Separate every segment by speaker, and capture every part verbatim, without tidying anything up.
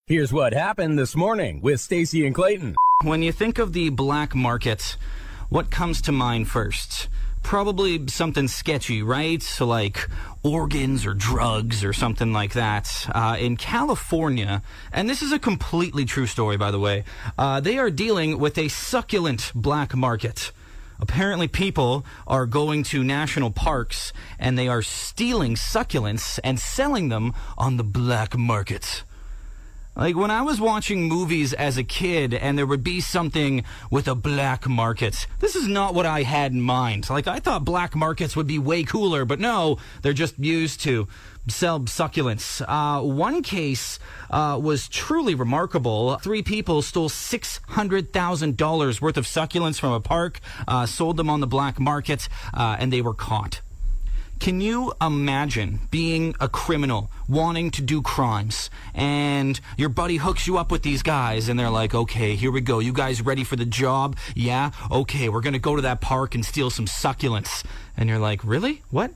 Speaker 1: Here's what happened this morning with Stacey and Clayton.
Speaker 2: When you think of the black market, what comes to mind first? Probably something sketchy, right? So like organs or drugs or something like that. Uh, in California, and this is a completely true story, by the way, uh, they are dealing with a succulent black market. Apparently people are going to national parks and they are stealing succulents and selling them on the black market. Like, when I was watching movies as a kid and there would be something with a black market, this is not what I had in mind. Like, I thought black markets would be way cooler, but no, they're just used to sell succulents. Uh, one case uh, was truly remarkable. Three people stole six hundred thousand dollars worth of succulents from a park, uh, sold them on the black market, uh, and they were caught. Can you imagine being a criminal, wanting to do crimes, and your buddy hooks you up with these guys, and they're like, okay, here we go. You guys ready for the job? Yeah? Okay, we're going to go to that park and steal some succulents. And you're like, really? What?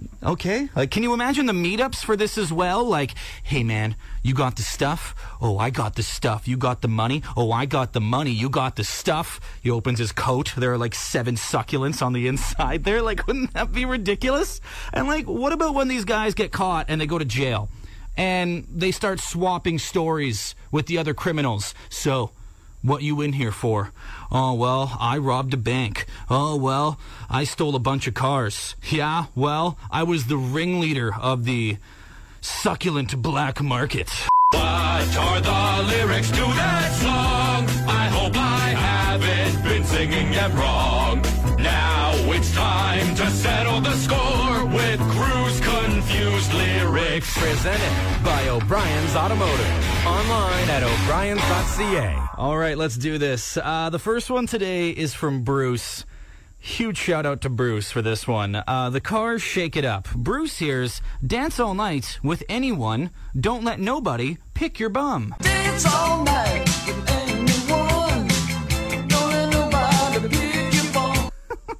Speaker 2: Okay. Like, can you imagine the meetups for this as well? Like, hey, man, you got the stuff? Oh, I got the stuff. You got the money? Oh, I got the money. You got the stuff. He opens his coat. There are like seven succulents on the inside there. Like, wouldn't that be ridiculous? And like, what about when these guys get caught and they go to jail and they start swapping stories with the other criminals? So, what you in here for? Oh, well, I robbed a bank. Oh, well, I stole a bunch of cars. Yeah, well, I was the ringleader of the succulent black market.
Speaker 3: What are the lyrics to that song? I hope I haven't been singing them wrong. Now it's time to settle the score with Crew's Confused Lyrics.
Speaker 1: Presented by O'Brien's Automotive. Online at o'briens dot c a.
Speaker 2: All right, let's do this. Uh, the first one today is from Bruce. Huge shout out to Bruce for this one. Uh, the Cars Shake It Up. Bruce hears, dance all night with anyone. Don't let nobody pick your bum.
Speaker 4: Dance all night with anyone. Don't let nobody pick your bum.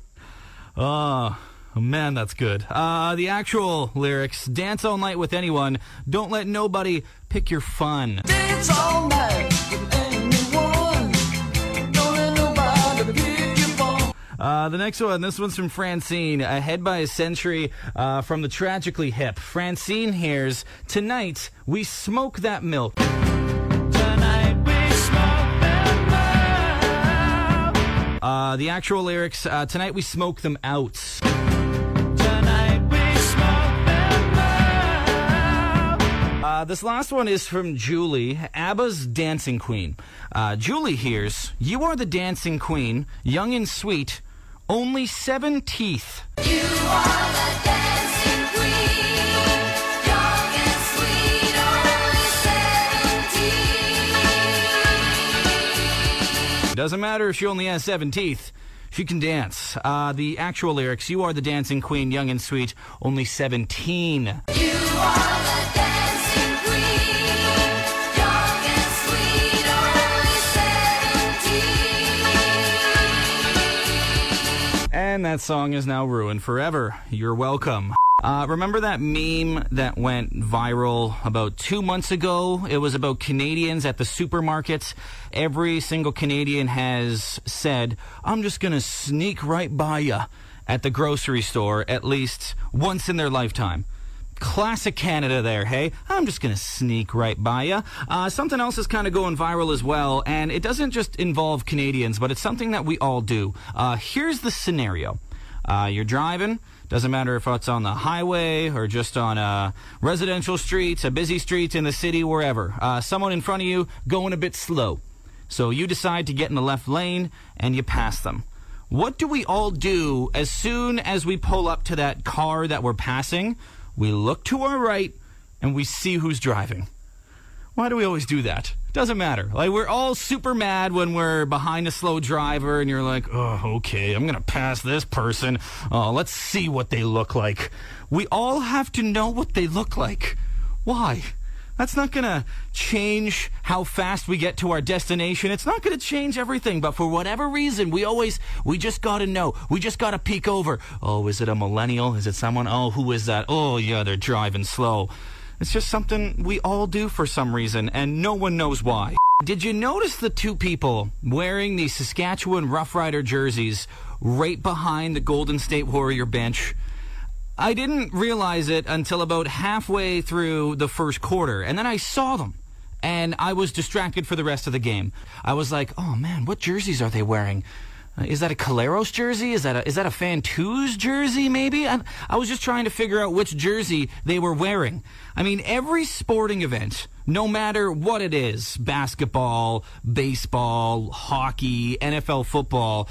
Speaker 2: Oh, man, that's good. Uh, the actual lyrics, dance all night with anyone. Don't let nobody pick your fun.
Speaker 4: Dance all night with anyone. Don't let nobody pick your bum.
Speaker 2: Uh, the next one, this one's from Francine, ahead by a century uh, from the Tragically Hip. Francine hears, tonight we smoke that milk.
Speaker 4: Tonight we smoke that milk.
Speaker 2: Uh, the actual lyrics, uh, tonight we smoke them out.
Speaker 4: Tonight we smoke that milk.
Speaker 2: Uh, this last one is from Julie, ABBA's Dancing Queen. Uh, Julie hears, you are the dancing queen, young and sweet, only seven teeth.
Speaker 5: You are the dancing queen, young and sweet, only seventeen.
Speaker 2: Doesn't matter if she only has seven teeth. She can dance. Uh, the actual lyrics, you are the dancing queen, young and sweet, only seventeen.
Speaker 5: You are the dancing queen, young and sweet, only seventeen.
Speaker 2: And that song is now ruined forever. You're welcome. Uh, remember that meme that went viral about two months ago? It was about Canadians at the supermarkets. Every single Canadian has said, I'm just going to sneak right by ya at the grocery store at least once in their lifetime. Classic Canada there, hey? I'm just going to sneak right by ya. Uh, something else is kind of going viral as well, and it doesn't just involve Canadians, but it's something that we all do. Uh, here's the scenario. Uh, you're driving. Doesn't matter if it's on the highway or just on a residential streets, a busy street in the city, wherever. Uh, someone in front of you going a bit slow. So you decide to get in the left lane and you pass them. What do we all do as soon as we pull up to that car that we're passing? We look to our right and we see who's driving. Why do we always do that? Doesn't matter. Like, we're all super mad when we're behind a slow driver and you're like, oh, okay, I'm going to pass this person. Oh, let's see what they look like. We all have to know what they look like. Why? That's not going to change how fast we get to our destination. It's not going to change everything. But for whatever reason, we always, we just got to know. We just got to peek over. Oh, is it a millennial? Is it someone? Oh, who is that? Oh, yeah, they're driving slow. It's just something we all do for some reason, and no one knows why. Did you notice the two people wearing the Saskatchewan Rough Rider jerseys right behind the Golden State Warrior bench? I didn't realize it until about halfway through the first quarter, and then I saw them, and I was distracted for the rest of the game. I was like, oh man, what jerseys are they wearing? Uh, is that a Caleros jersey? Is that a, is that a Fantouz jersey, maybe? I, I was just trying to figure out which jersey they were wearing. I mean, every sporting event, no matter what it is, basketball, baseball, hockey, N F L football,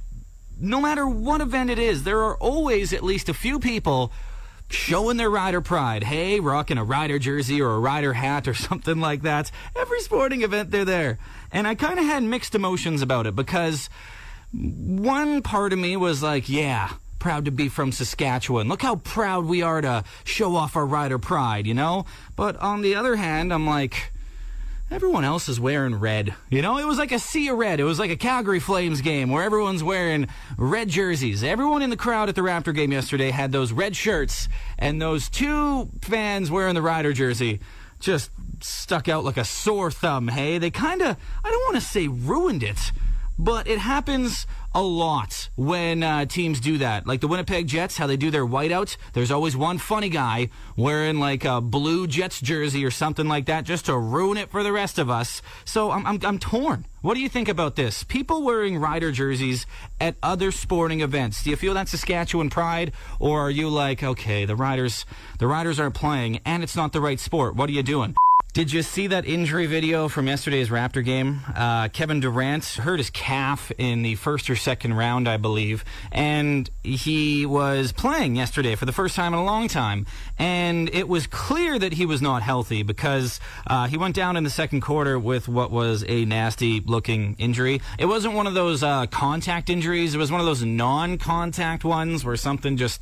Speaker 2: no matter what event it is, there are always at least a few people showing their Rider pride. Hey, rocking a Rider jersey or a Rider hat or something like that. Every sporting event, they're there. And I kind of had mixed emotions about it because one part of me was like, yeah, proud to be from Saskatchewan. Look how proud we are to show off our Rider pride, you know? But on the other hand, I'm like, everyone else is wearing red. You know, it was like a sea of red. It was like a Calgary Flames game where everyone's wearing red jerseys. Everyone in the crowd at the Raptor game yesterday had those red shirts, and those two fans wearing the Rider jersey just stuck out like a sore thumb, hey? They kind of, I don't want to say ruined it, but it happens a lot when uh, teams do that. Like the Winnipeg Jets, how they do their whiteouts. There's always one funny guy wearing like a blue Jets jersey or something like that just to ruin it for the rest of us. So I'm, I'm, I'm torn. What do you think about this? People wearing Rider jerseys at other sporting events. Do you feel that Saskatchewan pride? Or are you like, okay, the Riders, the Riders aren't playing and it's not the right sport. What are you doing? Did you see that injury video from yesterday's Raptor game? Uh, Kevin Durant hurt his calf in the first or second round, I believe, and he was playing yesterday for the first time in a long time, and it was clear that he was not healthy because uh, he went down in the second quarter with what was a nasty-looking injury. It wasn't one of those uh, contact injuries. It was one of those non-contact ones where something just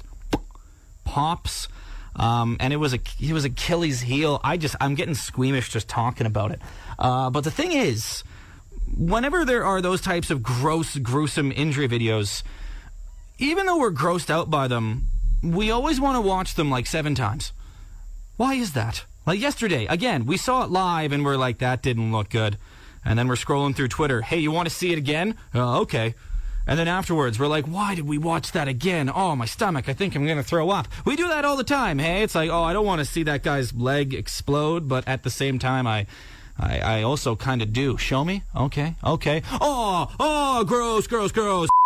Speaker 2: pops. Um, and it was a it was Achilles heel. I just I'm getting squeamish just talking about it. Uh, but the thing is, whenever there are those types of gross, gruesome injury videos, even though we're grossed out by them, we always want to watch them like seven times. Why is that? Like yesterday, again, we saw it live and we're like, that didn't look good. And then we're scrolling through Twitter. Hey, you want to see it again? Uh, okay. And then afterwards, we're like, why did we watch that again? Oh, my stomach, I think I'm going to throw up. We do that all the time, hey? It's like, oh, I don't want to see that guy's leg explode, but at the same time, I I, I also kind of do. Show me? Okay, okay. Oh, oh, gross, gross, gross.